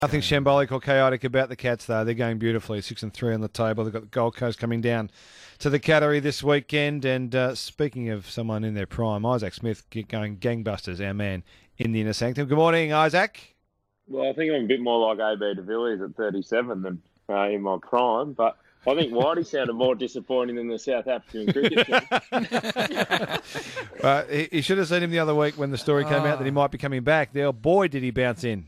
Nothing shambolic or chaotic about the Cats, though. They're going beautifully, 6-3 on the table. They've got the Gold Coast coming down to the Cattery this weekend. And speaking of someone in their prime, Isaac Smith going gangbusters, our man in the inner sanctum. Good morning, Isaac. Well, I think I'm a bit more like AB de Villiers at 37 than in my prime, but I think Whitey sounded more disappointing than the South African cricket team. He should have seen him the other week when the story came out that he might be coming back. Oh boy, did he bounce in.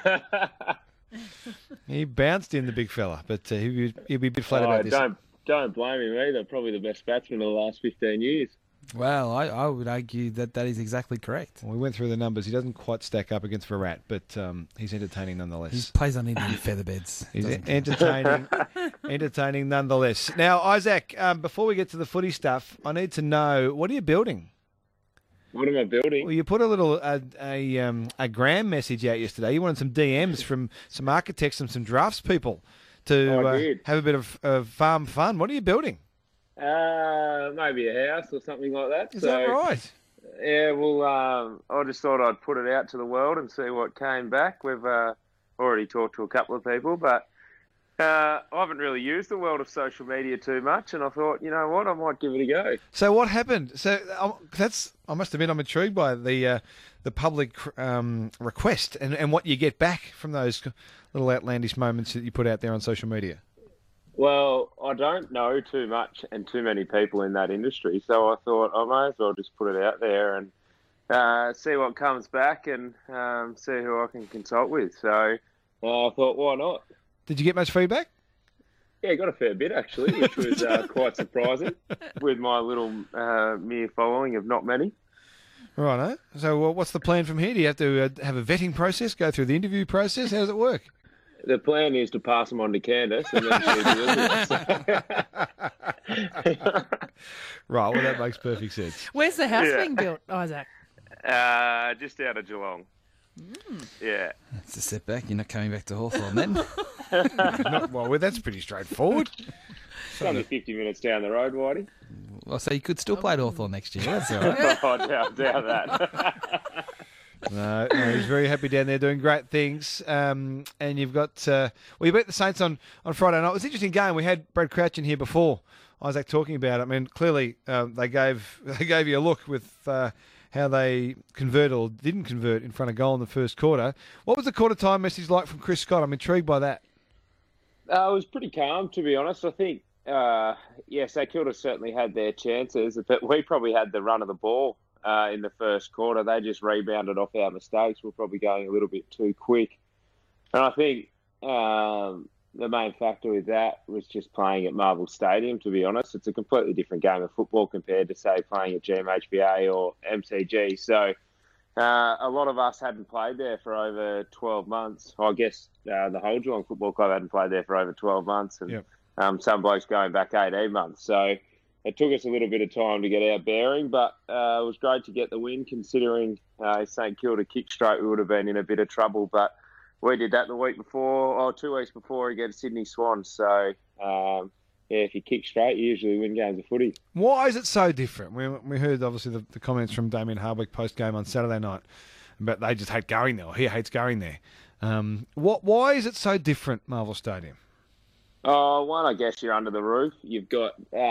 He bounced in, the big fella, but he'll be a bit flat about this. Don't blame him either. Probably the best batsman of the last 15 years. Well, I would argue that is exactly correct. Well, we went through the numbers. He doesn't quite stack up against Virat, but he's entertaining nonetheless. He plays on Indian feather beds. He's entertaining nonetheless. Now, Isaac, before we get to the footy stuff, I need to know, what are you building? What am I building? Well, you put a little a gram message out yesterday. You wanted some DMs from some architects and some drafts people to have a bit of farm fun. What are you building? Maybe a house or something like that. Is that right? Yeah, well, I just thought I'd put it out to the world and see what came back. We've already talked to a couple of people, but I haven't really used the world of social media too much, and I thought, you know what, I might give it a go. So what happened? So I must admit, I'm intrigued by the public request and what you get back from those little outlandish moments that you put out there on social media. Well, I don't know too much and too many people in that industry, so I thought I may as well just put it out there and see what comes back and see who I can consult with. So I thought, why not? Did you get much feedback? Yeah, got a fair bit actually, which was quite surprising with my little mere following of not many. Righto. So what's the plan from here? Do you have to have a vetting process, go through the interview process? How does it work? The plan is to pass them on to Candace and then she delivers it. Right, well, that makes perfect sense. Where's the house being built, Isaac? Just out of Geelong. Yeah. That's a setback. You're not coming back to Hawthorn then? Well, that's pretty straightforward. It's only 50 minutes down the road, Whitey. Well, so you could still play at Hawthorn next year. That's all right. I doubt that. No, he's very happy down there doing great things. And you've got... you beat the Saints on Friday night. It was an interesting game. We had Brad Crouch in here before, Isaac, talking about it. I mean, clearly they gave you a look with how they converted or didn't convert in front of goal in the first quarter. What was the quarter time message like from Chris Scott? I'm intrigued by that. It was pretty calm, to be honest. I think, yes, St Kilda certainly had their chances, but we probably had the run of the ball in the first quarter. They just rebounded off our mistakes. We're probably going a little bit too quick. And I think the main factor with that was just playing at Marvel Stadium, to be honest. It's a completely different game of football compared to, say, playing at GMHBA or MCG. So a lot of us hadn't played there for over 12 months. I guess the whole Geelong Football Club hadn't played there for over 12 months. And some blokes going back 18 months. So it took us a little bit of time to get our bearing, but it was great to get the win, considering St Kilda kicked straight, we would have been in a bit of trouble. But we did that the week before, or 2 weeks before, against Sydney Swans. So, if you kick straight, you usually win games of footy. Why is it so different? We heard, obviously, the comments from Damien Hardwick post-game on Saturday night, but they just hate going there, or he hates going there. Why is it so different, Marvel Stadium? One, I guess you're under the roof. You've got,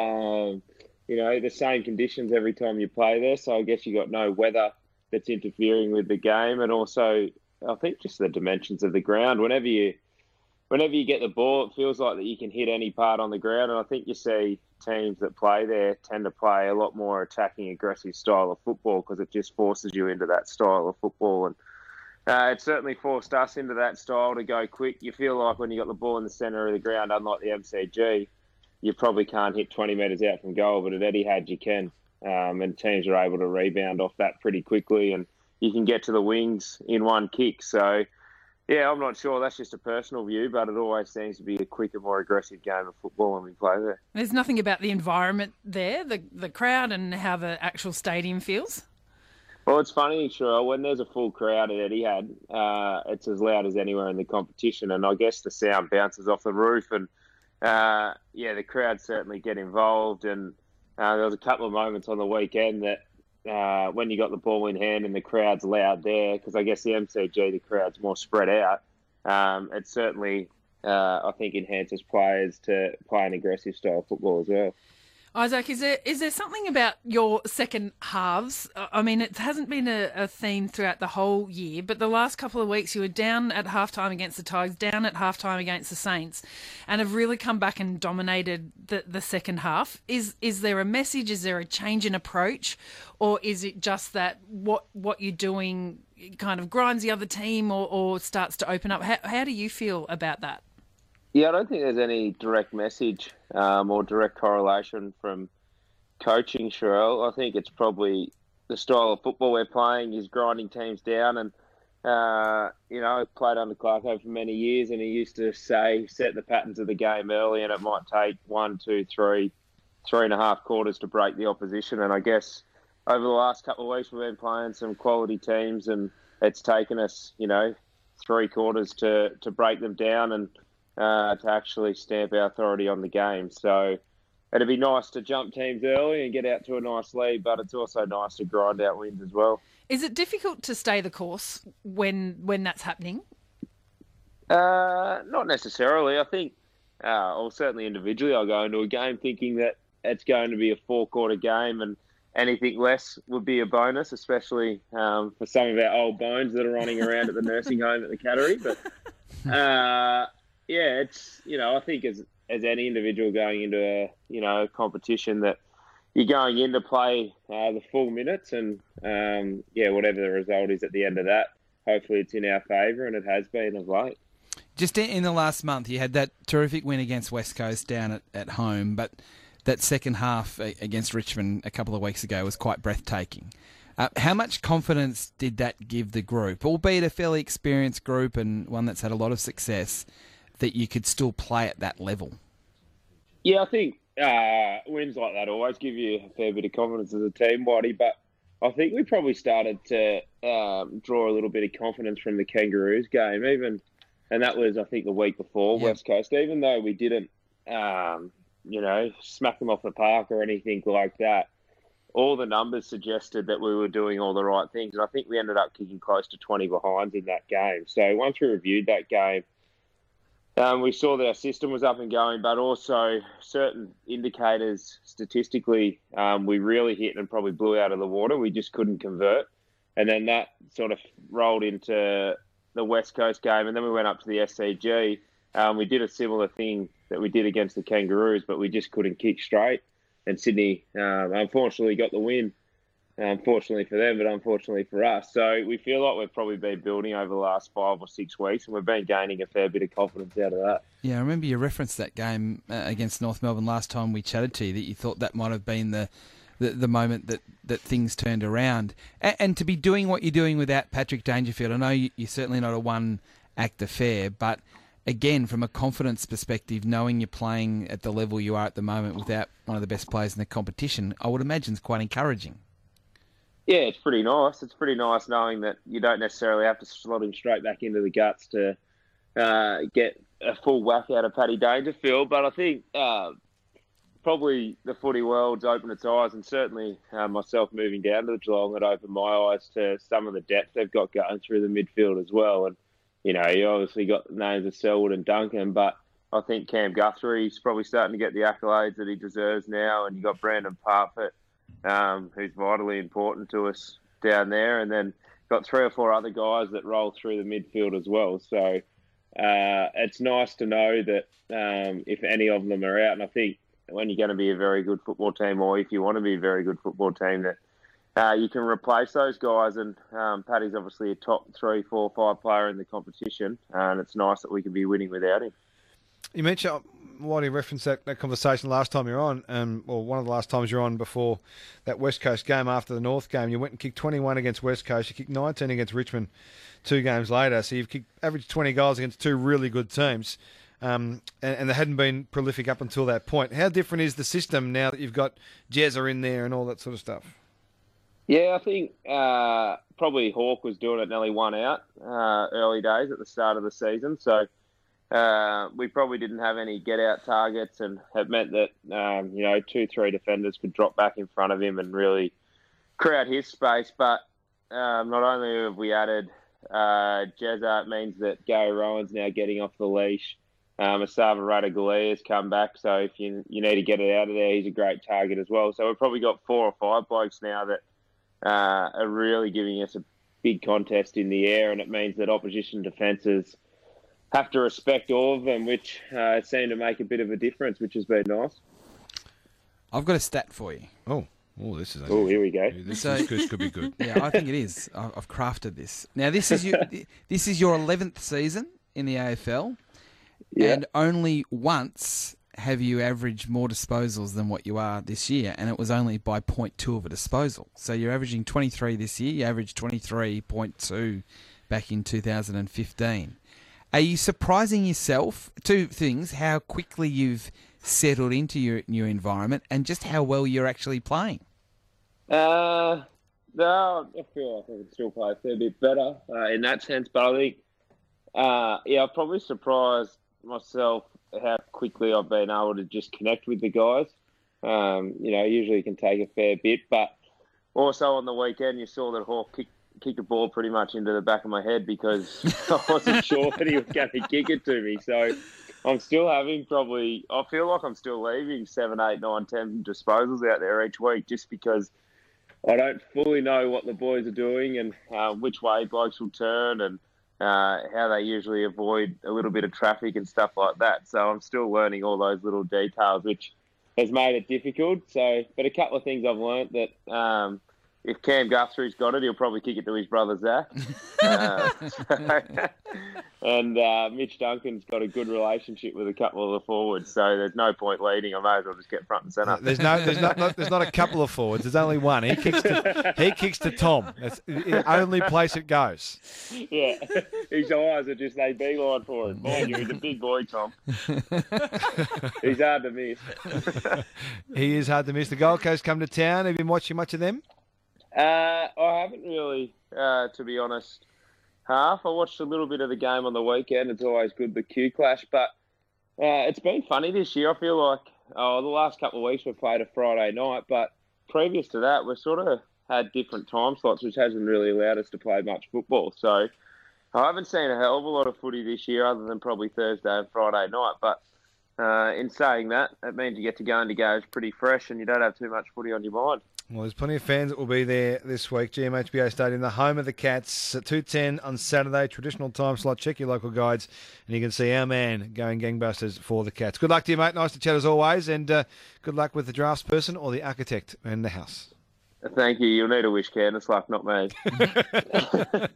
the same conditions every time you play there. So I guess you've got no weather that's interfering with the game. And also, I think just the dimensions of the ground. Whenever you get the ball, it feels like that you can hit any part on the ground. And I think you see teams that play there tend to play a lot more attacking, aggressive style of football because it just forces you into that style of football. And it certainly forced us into that style to go quick. You feel like when you got the ball in the centre of the ground, unlike the MCG, you probably can't hit 20 metres out from goal, but at Etihad you can. And teams are able to rebound off that pretty quickly, and you can get to the wings in one kick. So, yeah, I'm not sure. That's just a personal view, but it always seems to be a quicker, more aggressive game of football when we play there. There's nothing about the environment there, the crowd and how the actual stadium feels? Well, it's funny, Cheryl, when there's a full crowd at Etihad, it's as loud as anywhere in the competition, and I guess the sound bounces off the roof, and the crowd certainly get involved, and there was a couple of moments on the weekend that when you got the ball in hand and the crowd's loud there, because I guess the MCG, the crowd's more spread out, it certainly, I think, enhances players to play an aggressive style of football as well. Isaac, is there something about your second halves? I mean, it hasn't been a theme throughout the whole year, but the last couple of weeks you were down at halftime against the Tigers, down at halftime against the Saints, and have really come back and dominated the second half. Is there a message? Is there a change in approach? Or is it just that what you're doing kind of grinds the other team or starts to open up? How do you feel about that? Yeah, I don't think there's any direct message or direct correlation from coaching, Sherelle. I think it's probably the style of football we're playing is grinding teams down. And, I played under Clarko for many years, and he used to say, set the patterns of the game early, and it might take 1, 2, 3, 3.5 quarters to break the opposition. And I guess over the last couple of weeks, we've been playing some quality teams, and it's taken us, 3 quarters to break them down and to actually stamp our authority on the game. So it'd be nice to jump teams early and get out to a nice lead, but it's also nice to grind out wins as well. Is it difficult to stay the course when that's happening? Not necessarily. I think, or certainly individually, I'll go into a game thinking that it's going to be a 4-quarter game, and anything less would be a bonus, especially for some of our old bones that are running around at the nursing home at the Cattery. But yeah, it's, I think as any individual going into a competition that you're going in to play the full minutes and, whatever the result is at the end of that, hopefully it's in our favour, and it has been of late. Just in the last month, you had that terrific win against West Coast down at home, but that second half against Richmond a couple of weeks ago was quite breathtaking. How much confidence did that give the group, albeit a fairly experienced group and one that's had a lot of success, that you could still play at that level? Yeah, I think wins like that always give you a fair bit of confidence as a team body, but I think we probably started to draw a little bit of confidence from the Kangaroos game, and that was, I think, the week before West Coast, even though we didn't, smack them off the park or anything like that. All the numbers suggested that we were doing all the right things, and I think we ended up kicking close to 20 behinds in that game. So once we reviewed that game, we saw that our system was up and going, but also certain indicators statistically we really hit and probably blew out of the water. We just couldn't convert. And then that sort of rolled into the West Coast game, and then we went up to the SCG. We did a similar thing that we did against the Kangaroos, but we just couldn't kick straight. And Sydney, unfortunately, got the win. Unfortunately for them, but unfortunately for us. So we feel like we've probably been building over the last 5 or 6 weeks, and we've been gaining a fair bit of confidence out of that. Yeah, I remember you referenced that game against North Melbourne last time we chatted to you, that you thought that might have been the moment that things turned around. And to be doing what you're doing without Patrick Dangerfield, I know you're certainly not a one-act affair, but again, from a confidence perspective, knowing you're playing at the level you are at the moment without one of the best players in the competition, I would imagine is quite encouraging. Yeah, it's pretty nice. It's pretty nice knowing that you don't necessarily have to slot him straight back into the guts to get a full whack out of Paddy Dangerfield. But I think probably the footy world's opened its eyes, and certainly myself moving down to Geelong had opened my eyes to some of the depth they've got going through the midfield as well. And, you obviously got the names of Selwood and Duncan, but I think Cam Guthrie's probably starting to get the accolades that he deserves now. And you got Brandon Parfitt, who's vitally important to us down there, and then got 3 or 4 other guys that roll through the midfield as well. So it's nice to know that if any of them are out, and I think when you're going to be a very good football team, or if you want to be a very good football team, that you can replace those guys. And Paddy's obviously a top 3, 4, 5 player in the competition, and it's nice that we can be winning without him. You mentioned, Whitey referenced that conversation last time you're on, or one of the last times you're on before that West Coast game after the North game. You went and kicked 21 against West Coast. You kicked 19 against Richmond 2 games later. So you've kicked averaged 20 goals against 2 really good teams. And they hadn't been prolific up until that point. How different is the system now that you've got Jezza in there and all that sort of stuff? Yeah, I think probably Hawke was doing it nearly 1 out early days at the start of the season. So we probably didn't have any get-out targets, and it meant that, 2, 3 defenders could drop back in front of him and really crowd his space. But not only have we added Jezza, it means that Gary Rowan's now getting off the leash. Asava Ratugolea has come back, so if you need to get it out of there, he's a great target as well. So we've probably got 4 or 5 blokes now that are really giving us a big contest in the air, and it means that opposition defences have to respect all of them, which seem to make a bit of a difference, which has been nice. I've got a stat for you. Oh, this is. Oh, here we go. This could be good. Yeah, I think it is. I've crafted this. Now, this is your 11th season in the AFL, and only once have you averaged more disposals than what you are this year, and it was only by 0.2 of a disposal. So you're averaging 23 this year. You averaged 23.2 back in 2015. Are you surprising yourself? 2 things: how quickly you've settled into your new environment, and just how well you're actually playing. No, I feel like I can still play a fair bit better in that sense, but I think, I've probably surprised myself how quickly I've been able to just connect with the guys. Usually it can take a fair bit, but also on the weekend you saw that Hawk kicked the ball pretty much into the back of my head because I wasn't sure that he was going to kick it to me. So I'm still having I feel like I'm still leaving 7, 8, 9, 10 disposals out there each week just because I don't fully know what the boys are doing and which way blokes will turn and how they usually avoid a little bit of traffic and stuff like that. So I'm still learning all those little details, which has made it difficult. But a couple of things I've learnt that if Cam Guthrie's got it, he'll probably kick it to his brother Zach. And Mitch Duncan's got a good relationship with a couple of the forwards, so there's no point leading. I may as well just get front and centre. There's not a couple of forwards. There's only one. He kicks to Tom. That's the only place it goes. Yeah, his eyes are just they beeline for him. Mind you, he's a big boy, Tom. He's hard to miss. He is hard to miss. The Gold Coast come to town. Have you been watching much of them? I haven't really, to be honest. I watched a little bit of the game on the weekend. It's always good, the Q clash. But it's been funny this year. I feel like the last couple of weeks we've played a Friday night. But previous to that, we've sort of had different time slots, which hasn't really allowed us to play much football. So I haven't seen a hell of a lot of footy this year other than probably Thursday and Friday night. But in saying that, it means you get to go into games pretty fresh and you don't have too much footy on your mind. Well, there's plenty of fans that will be there this week. GMHBA Stadium, the home of the Cats, at 2:10 on Saturday, traditional time slot. Check your local guides, and you can see our man going gangbusters for the Cats. Good luck to you, mate. Nice to chat as always, and good luck with the drafts person or the architect in the house. Thank you. You'll need a wish, Candice, luck, not me.